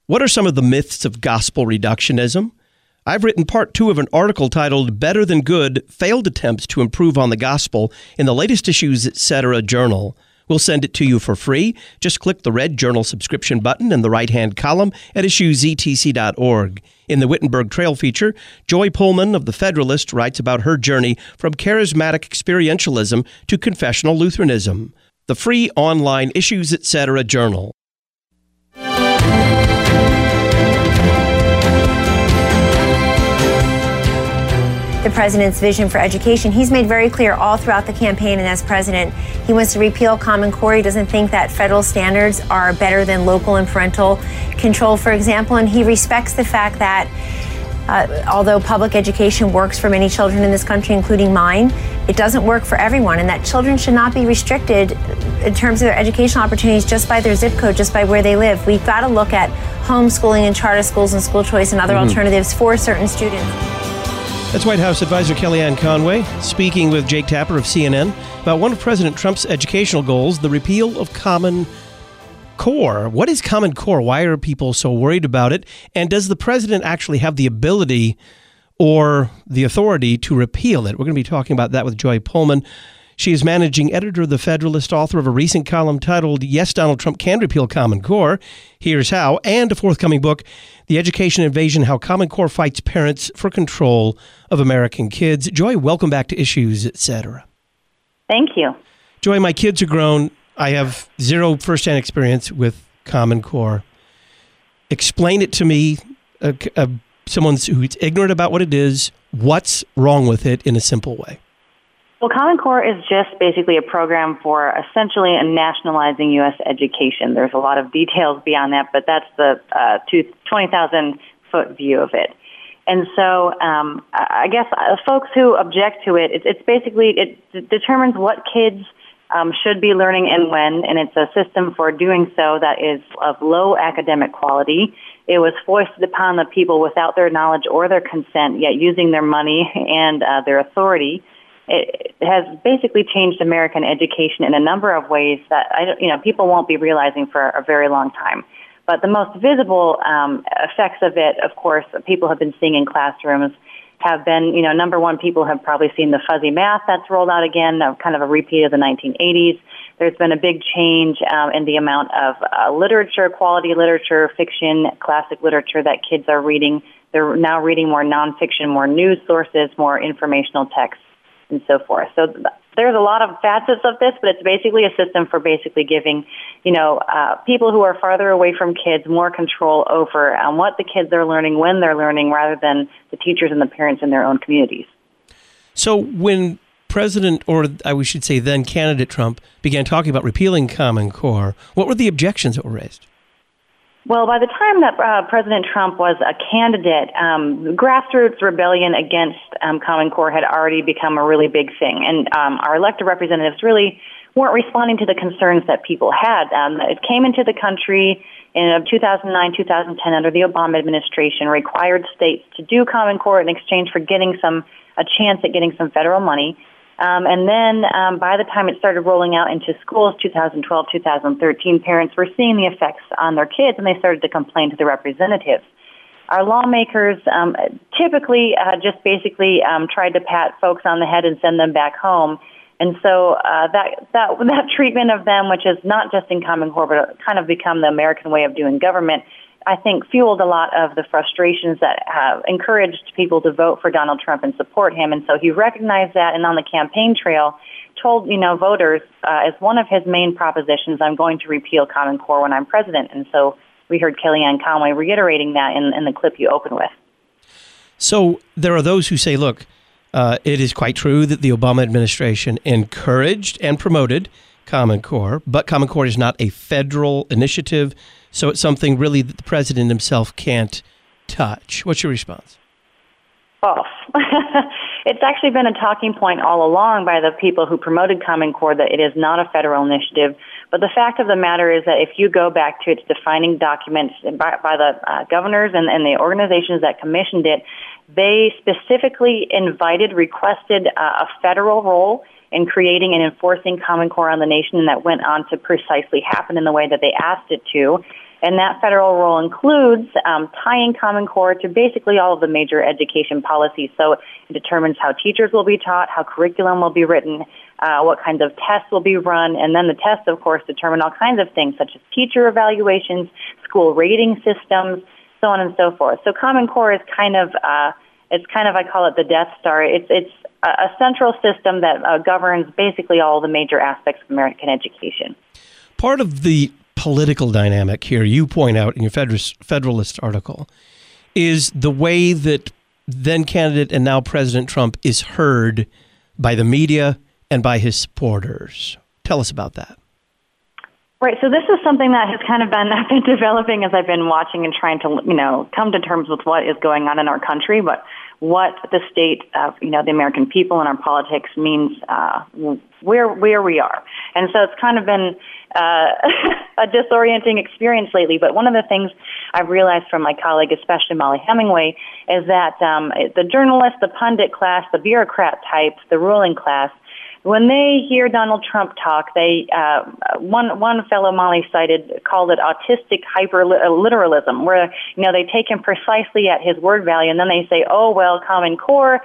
What are some of the myths of gospel reductionism? I've written part 2 of an article titled Better Than Good, Failed Attempts to Improve on the Gospel in the latest Issues, Etc. journal. We'll send it to you for free. Just click the red journal subscription button in the right-hand column at issuesetc.org. In the Wittenberg Trail feature, Joy Pullman of The Federalist writes about her journey from charismatic experientialism to confessional Lutheranism. The free online Issues, Etc. journal. The president's vision for education. He's made very clear all throughout the campaign and as president, he wants to repeal Common Core. He doesn't think that federal standards are better than local and parental control, for example, and he respects the fact that although public education works for many children in this country, including mine, it doesn't work for everyone, and that children should not be restricted in terms of their educational opportunities just by their zip code, just by where they live. We've got to look at homeschooling and charter schools and school choice and other alternatives for certain students. That's White House advisor Kellyanne Conway speaking with Jake Tapper of CNN about one of President Trump's educational goals, the repeal of Common Core. What is Common Core? Why are people so worried about it? And does the president actually have the ability or the authority to repeal it? We're going to be talking about that with Joy Pullman. She is managing editor of The Federalist, author of a recent column titled, Yes, Donald Trump Can Repeal Common Core. Here's how. And a forthcoming book, The Education Invasion, How Common Core Fights Parents for Control of American Kids. Joy, welcome back to Issues, Etc. Thank you. Joy, my kids are grown. I have zero firsthand experience with Common Core. Explain it to me, someone who's ignorant about what it is, what's wrong with it in a simple way. Well, Common Core is just basically a program for essentially nationalizing U.S. education. There's a lot of details beyond that, but that's the 20,000-foot view of it. And so I guess folks who object to it, it's basically, it determines what kids should be learning and when, and it's a system for doing so that is of low academic quality. It was foisted upon the people without their knowledge or their consent, yet using their money and their authority. It has basically changed American education in a number of ways that people won't be realizing for a very long time. But the most visible effects of it, of course, people have been seeing in classrooms have been, number one, people have probably seen the fuzzy math that's rolled out again, kind of a repeat of the 1980s. There's been a big change in the amount of literature, quality literature, fiction, classic literature that kids are reading. They're now reading more nonfiction, more news sources, more informational texts, and so forth. So there's a lot of facets of this, but it's basically a system for basically giving, people who are farther away from kids more control over what the kids are learning, when they're learning, rather than the teachers and the parents in their own communities. So when President, or I should say then candidate Trump, began talking about repealing Common Core, what were the objections that were raised? Well, by the time that President Trump was a candidate, grassroots rebellion against Common Core had already become a really big thing. And our elected representatives really weren't responding to the concerns that people had. It came into the country in 2009, 2010 under the Obama administration, required states to do Common Core in exchange for getting a chance at getting some federal money. And then by the time it started rolling out into schools, 2012, 2013, parents were seeing the effects on their kids, and they started to complain to the representatives. Our lawmakers typically just basically tried to pat folks on the head and send them back home. And so that treatment of them, which is not just in Common Core, but kind of become the American way of doing government, I think fueled a lot of the frustrations that have encouraged people to vote for Donald Trump and support him. And so he recognized that, and on the campaign trail told, voters as one of his main propositions, I'm going to repeal Common Core when I'm president. And so we heard Kellyanne Conway reiterating that in the clip you opened with. So there are those who say, look, it is quite true that the Obama administration encouraged and promoted Common Core, but Common Core is not a federal initiative. So it's something really that the president himself can't touch. What's your response? False. It's actually been a talking point all along by the people who promoted Common Core that it is not a federal initiative. But the fact of the matter is that if you go back to its defining documents by the governors and the organizations that commissioned it, they specifically requested a federal role in creating and enforcing Common Core on the nation, and that went on to precisely happen in the way that they asked it to. And that federal role includes tying Common Core to basically all of the major education policies. So it determines how teachers will be taught, how curriculum will be written, what kinds of tests will be run, and then the tests, of course, determine all kinds of things such as teacher evaluations, school rating systems, so on and so forth. So Common Core is kind of, I call it the Death Star. It's a central system that governs basically all the major aspects of American education. Part of the political dynamic here, you point out in your Federalist article, is the way that then candidate and now President Trump is heard by the media and by his supporters. Tell us about that. Right. So this is something that has kind of I've been developing as I've been watching and trying to, come to terms with what is going on in our country, but what the state of, the American people and our politics means where we are. And so it's kind of been a disorienting experience lately. But one of the things I've realized from my colleague, especially Molly Hemingway, is that the journalists, the pundit class, the bureaucrat types, the ruling class, when they hear Donald Trump talk, they one fellow Molly cited called it autistic hyperliteralism, where they take him precisely at his word value, and then they say, "Oh well, Common Core,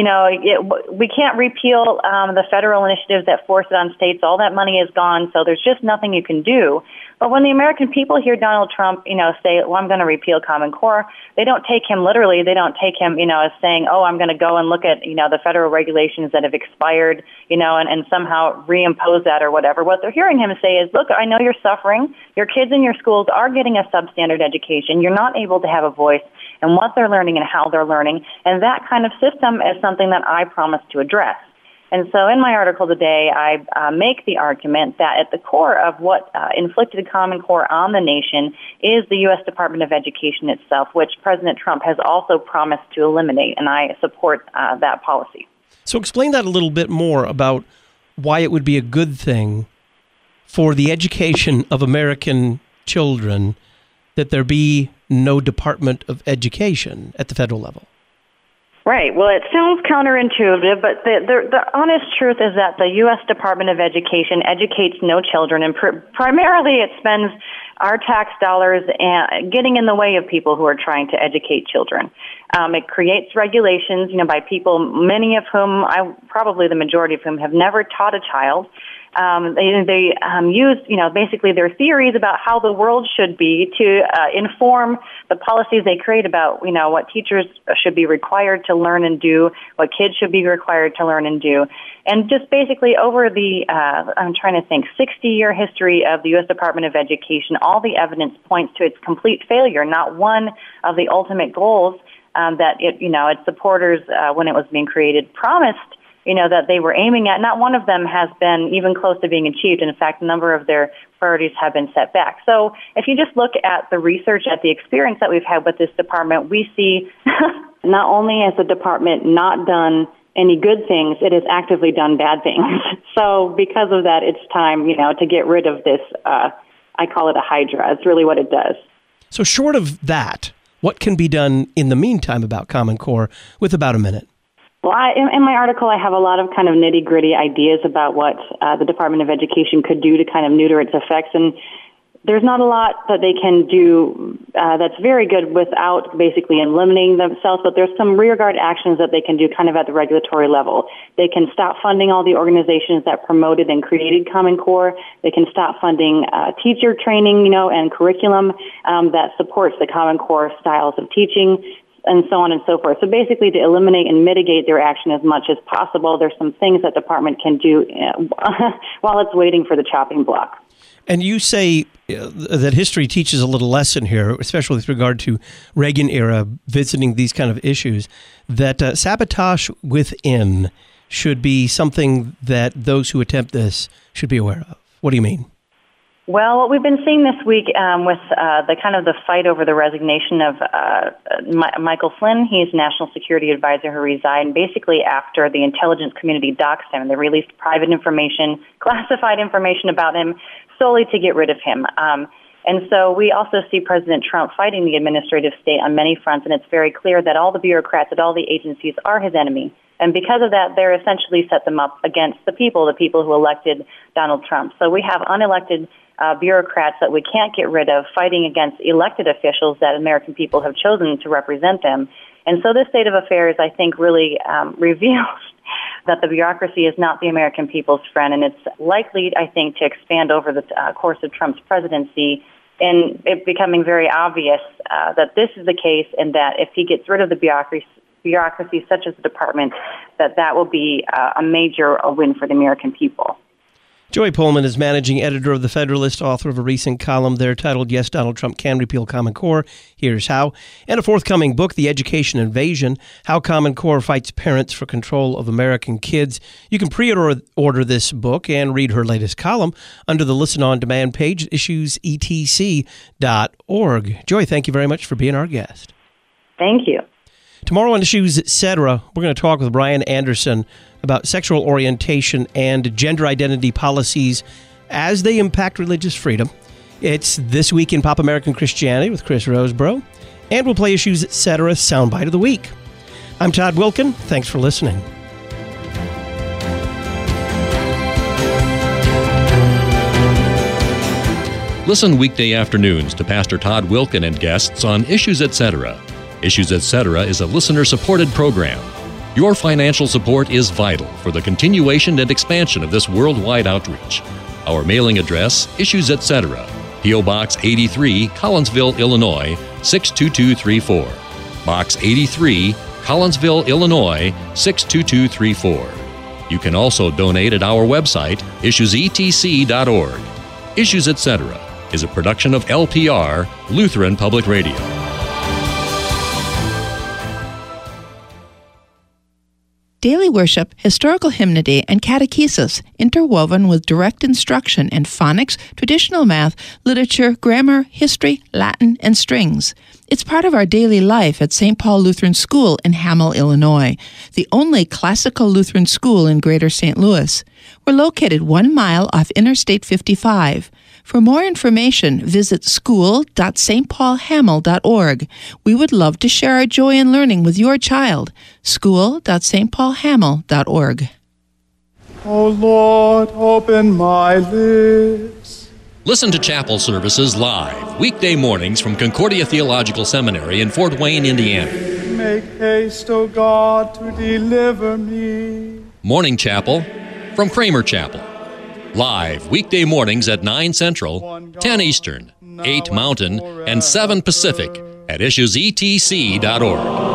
we can't repeal the federal initiatives that force it on states. All that money is gone, so there's just nothing you can do." But when the American people hear Donald Trump, say, "Well, I'm going to repeal Common Core," they don't take him literally. They don't take him, as saying, "Oh, I'm going to go and look at, the federal regulations that have expired, and somehow reimpose that or whatever." What they're hearing him say is, "Look, I know you're suffering. Your kids in your schools are getting a substandard education. You're not able to have a voice in what they're learning and how they're learning. And that kind of system is something that I promise to address." And so in my article today, I make the argument that at the core of what inflicted Common Core on the nation is the U.S. Department of Education itself, which President Trump has also promised to eliminate, and I support that policy. So explain that a little bit more about why it would be a good thing for the education of American children that there be no Department of Education at the federal level. Right. Well, it sounds counterintuitive, but the honest truth is that the U.S. Department of Education educates no children, and primarily it spends our tax dollars getting in the way of people who are trying to educate children. It creates regulations, by people, many of whom, probably the majority of whom, have never taught a child. They use, basically their theories about how the world should be to inform the policies they create about, what teachers should be required to learn and do, what kids should be required to learn and do. And just basically over the, 60-year history of the U.S. Department of Education, all the evidence points to its complete failure. Not one of the ultimate goals that its supporters, when it was being created, promised that they were aiming at. Not one of them has been even close to being achieved. In fact, a number of their priorities have been set back. So if you just look at the research, at the experience that we've had with this department, we see not only has the department not done any good things, it has actively done bad things. So because of that, it's time, to get rid of this, I call it a hydra. It's really what it does. So short of that, what can be done in the meantime about Common Core with about a minute? Well, in my article, I have a lot of kind of nitty-gritty ideas about what the Department of Education could do to kind of neuter its effects. And there's not a lot that they can do that's very good without basically eliminating themselves, but there's some rearguard actions that they can do kind of at the regulatory level. They can stop funding all the organizations that promoted and created Common Core. They can stop funding teacher training, and curriculum that supports the Common Core styles of teaching, and so on and so forth. So basically to eliminate and mitigate their action as much as possible, there's some things that department can do while it's waiting for the chopping block. And you say that history teaches a little lesson here, especially with regard to Reagan era visiting these kind of issues, that sabotage within should be something that those who attempt this should be aware of. What do you mean? Well, what we've been seeing this week with the fight over the resignation of Michael Flynn, he's National Security Advisor who resigned basically after the intelligence community doxed him. They released private information, classified information about him solely to get rid of him. And so we also see President Trump fighting the administrative state on many fronts, and it's very clear that all the bureaucrats at all the agencies are his enemy. And because of that, they're essentially set them up against the people who elected Donald Trump. So we have unelected bureaucrats that we can't get rid of fighting against elected officials that American people have chosen to represent them. And so this state of affairs, I think, really reveals that the bureaucracy is not the American people's friend, and it's likely, I think, to expand over the course of Trump's presidency, and it becoming very obvious that this is the case, and that if he gets rid of the bureaucracy such as the department, that will be a major win for the American people. Joy Pullman is managing editor of The Federalist, author of a recent column there titled Yes, Donald Trump Can Repeal Common Core, Here's How, and a forthcoming book, The Education Invasion, How Common Core Fights Parents for Control of American Kids. You can pre-order this book and read her latest column under the Listen On Demand page at issuesetc.org. Joy, thank you very much for being our guest. Thank you. Tomorrow on Issues Etc., we're going to talk with Brian Anderson about sexual orientation and gender identity policies as they impact religious freedom. It's This Week in Pop American Christianity with Chris Roseborough, and we'll play Issues Etc. Soundbite of the Week. I'm Todd Wilken. Thanks for listening. Listen weekday afternoons to Pastor Todd Wilken and guests on Issues Etc. Issues Etc. is a listener-supported program. Your financial support is vital for the continuation and expansion of this worldwide outreach. Our mailing address, Issues Etc., P.O. Box 83, Collinsville, Illinois, 62234. Box 83, Collinsville, Illinois, 62234. You can also donate at our website, issuesetc.org. Issues Etc. is a production of LPR, Lutheran Public Radio. Daily worship, historical hymnody, and catechesis, interwoven with direct instruction in phonics, traditional math, literature, grammar, history, Latin, and strings. It's part of our daily life at St. Paul Lutheran School in Hamel, Illinois, the only classical Lutheran school in Greater St. Louis. We're located 1 mile off Interstate 55. For more information, visit school.stpaulhamel.org. We would love to share our joy in learning with your child. school.stpaulhamel.org. O Lord, open my lips. Listen to chapel services live, weekday mornings from Concordia Theological Seminary in Fort Wayne, Indiana. Make haste, O God, to deliver me. Morning Chapel from Kramer Chapel. Live weekday mornings at 9 Central, 10 Eastern, 8 Mountain, and 7 Pacific at issuesetc.org.